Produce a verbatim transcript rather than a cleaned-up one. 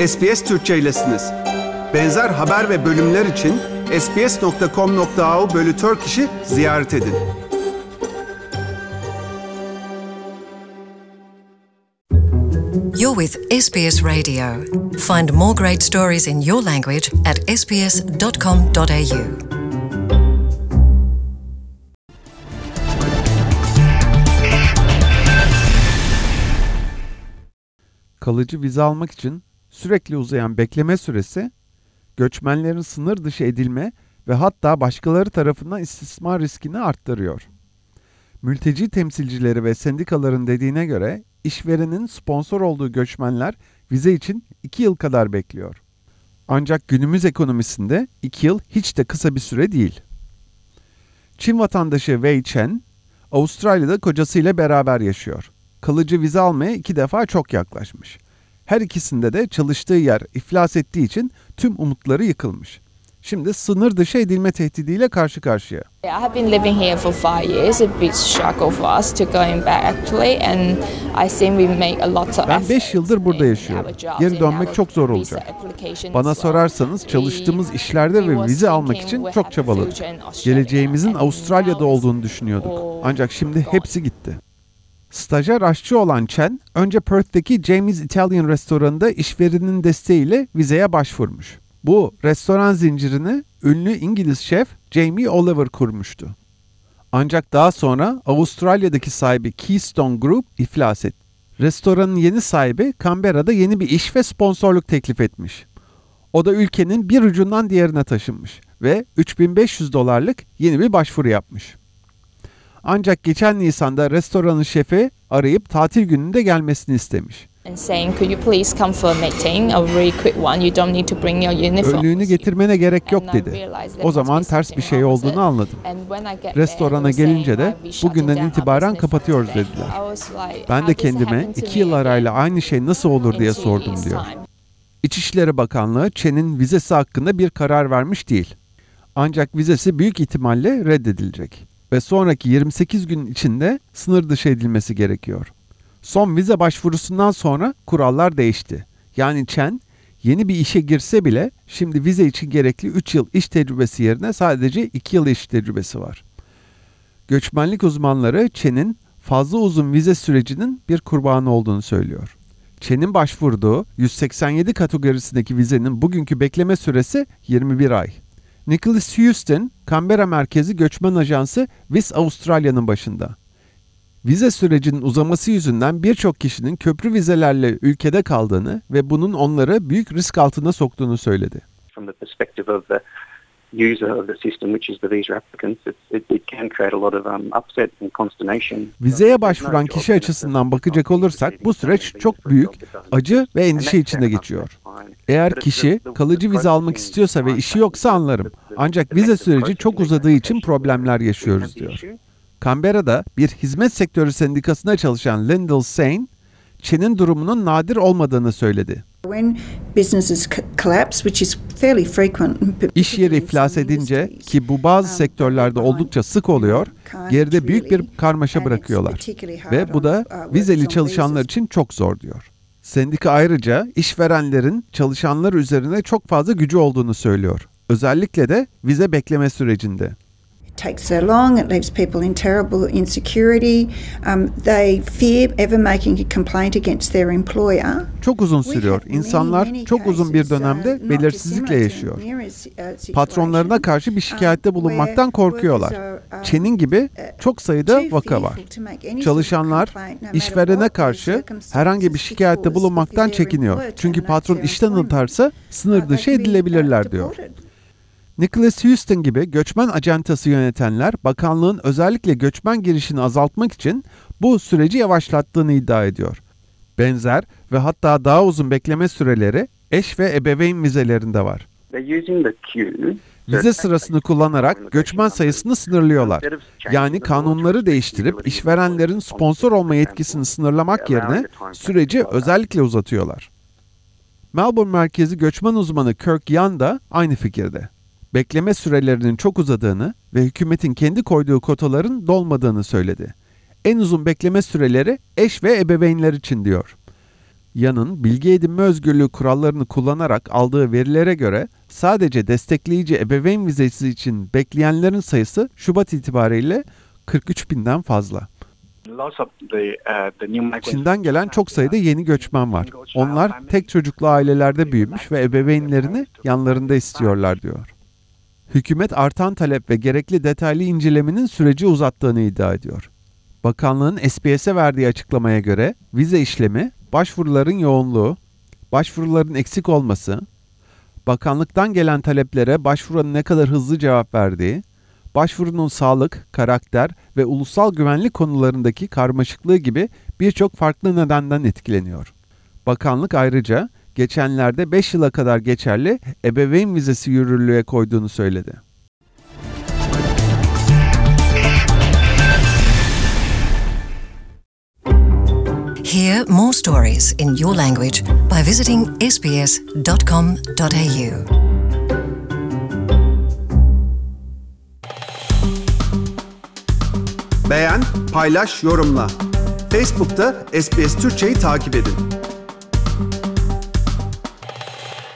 S B S Türkçe'ylesiniz. Benzer haber ve bölümler için sbs nokta com nokta a u bölü Turkish'i ziyaret edin. You're with S B S Radio. Find more great stories in your language at s b s dot com dot a u. Kalıcı vize almak için sürekli uzayan bekleme süresi, göçmenlerin sınır dışı edilme ve hatta başkaları tarafından istismar riskini arttırıyor. Mülteci temsilcileri ve sendikaların dediğine göre işverenin sponsor olduğu göçmenler vize için iki yıl kadar bekliyor. Ancak günümüz ekonomisinde iki yıl hiç de kısa bir süre değil. Çin vatandaşı Wei Chen, Avustralya'da kocasıyla beraber yaşıyor. Kalıcı vize almaya iki defa çok yaklaşmış. Her ikisinde de çalıştığı yer iflas ettiği için tüm umutları yıkılmış. Şimdi sınır dışı edilme tehdidiyle karşı karşıya. I have been living here for five years. A big struggle for us to going back actually, and I think we make a lot of. Ben beş yıldır burada yaşıyorum. Geri dönmek çok zor olacak. Bana sorarsanız çalıştığımız işlerde ve vize almak için çok çabaladık. Geleceğimizin Avustralya'da olduğunu düşünüyorduk. Ancak şimdi hepsi gitti. Stajyer aşçı olan Chen, önce Perth'teki Jamie's Italian restoranında işverenin desteğiyle vizeye başvurmuş. Bu restoran zincirini ünlü İngiliz şef Jamie Oliver kurmuştu. Ancak daha sonra Avustralya'daki sahibi Keystone Group iflas etti. Restoranın yeni sahibi Canberra'da yeni bir iş ve sponsorluk teklif etmiş. O da ülkenin bir ucundan diğerine taşınmış ve üç bin beş yüz dolarlık yeni bir başvuru yapmış. Ancak geçen Nisan'da restoranın şefi arayıp tatil gününde gelmesini istemiş. Önlüğünü getirmene gerek yok dedi. O zaman ters bir şey olduğunu anladım. Restorana gelince de bugünden itibaren kapatıyoruz dediler. Ben de kendime iki yıl arayla aynı şey nasıl olur diye sordum diyor. İçişleri Bakanlığı Chen'in vizesi hakkında bir karar vermiş değil. Ancak vizesi büyük ihtimalle reddedilecek ve sonraki yirmi sekiz gün içinde sınır dışı edilmesi gerekiyor. Son vize başvurusundan sonra kurallar değişti. Yani Chen yeni bir işe girse bile şimdi vize için gerekli üç yıl iş tecrübesi yerine sadece iki yıl iş tecrübesi var. Göçmenlik uzmanları Chen'in fazla uzun vize sürecinin bir kurbanı olduğunu söylüyor. Chen'in başvurduğu yüz seksen yedi kategorisindeki vizenin bugünkü bekleme süresi yirmi bir ay. Nicholas Houston, Canberra merkezi göçmen ajansı Vis Australia'nın başında. Vize sürecinin uzaması yüzünden birçok kişinin köprü vizelerle ülkede kaldığını ve bunun onları büyük risk altına soktuğunu söyledi. From the perspective of the user of the system, which is the visa applicants, it, it can create a lot of um, upset and consternation. Vizeye başvuran kişi açısından bakacak olursak bu süreç çok büyük, acı ve endişe içinde geçiyor. Eğer kişi kalıcı vize almak istiyorsa ve işi yoksa anlarım. Ancak vize süreci çok uzadığı için problemler yaşıyoruz diyor. Canberra'da bir hizmet sektörü sendikasında çalışan Lyndall Sain, Chen'in durumunun nadir olmadığını söyledi. İş yeri iflas edince, ki bu bazı sektörlerde oldukça sık oluyor, geride büyük bir karmaşa bırakıyorlar. Ve bu da vizeli çalışanlar için çok zor diyor. Sendika ayrıca işverenlerin çalışanlar üzerine çok fazla gücü olduğunu söylüyor. Özellikle de vize bekleme sürecinde. It takes so long, it leaves people in terrible insecurity. Um, they fear ever making a complaint against their employer. Çok uzun sürüyor. İnsanlar çok uzun bir dönemde belirsizlikle yaşıyor. Patronlarına karşı bir şikayette bulunmaktan korkuyorlar. Chen'in gibi çok sayıda vaka var. Çalışanlar işverene karşı herhangi bir şikayette bulunmaktan çekiniyor. Çünkü patron işten atarsa sınır dışı edilebilirler diyor. Nicholas Houston gibi göçmen acentası yönetenler bakanlığın özellikle göçmen girişini azaltmak için bu süreci yavaşlattığını iddia ediyor. Benzer ve hatta daha uzun bekleme süreleri eş ve ebeveyn vizelerinde var. Vize sırasını kullanarak göçmen sayısını sınırlıyorlar. Yani kanunları değiştirip işverenlerin sponsor olma yetkisini sınırlamak yerine süreci özellikle uzatıyorlar. Melbourne merkezi göçmen uzmanı Kirk Young da aynı fikirde. Bekleme sürelerinin çok uzadığını ve hükümetin kendi koyduğu kotaların dolmadığını söyledi. En uzun bekleme süreleri eş ve ebeveynler için diyor. Yan'ın bilgi edinme özgürlüğü kurallarını kullanarak aldığı verilere göre sadece destekleyici ebeveyn vizesi için bekleyenlerin sayısı Şubat itibariyle kırk üç binden fazla. Çin'den gelen çok sayıda yeni göçmen var. Onlar tek çocuklu ailelerde büyümüş ve ebeveynlerini yanlarında istiyorlar diyor. Hükümet artan talep ve gerekli detaylı incelemenin süreci uzattığını iddia ediyor. Bakanlığın S B S'e verdiği açıklamaya göre vize işlemi, başvuruların yoğunluğu, başvuruların eksik olması, bakanlıktan gelen taleplere başvuranın ne kadar hızlı cevap verdiği, başvurunun sağlık, karakter ve ulusal güvenlik konularındaki karmaşıklığı gibi birçok farklı nedenden etkileniyor. Bakanlık ayrıca geçenlerde beş yıla kadar geçerli ebeveyn vizesi yürürlüğe koyduğunu söyledi. Hear more stories in your language by visiting s b s dot com dot a u. Beğen, paylaş, yorumla. Facebook'ta S B S Türkçe'yi takip edin.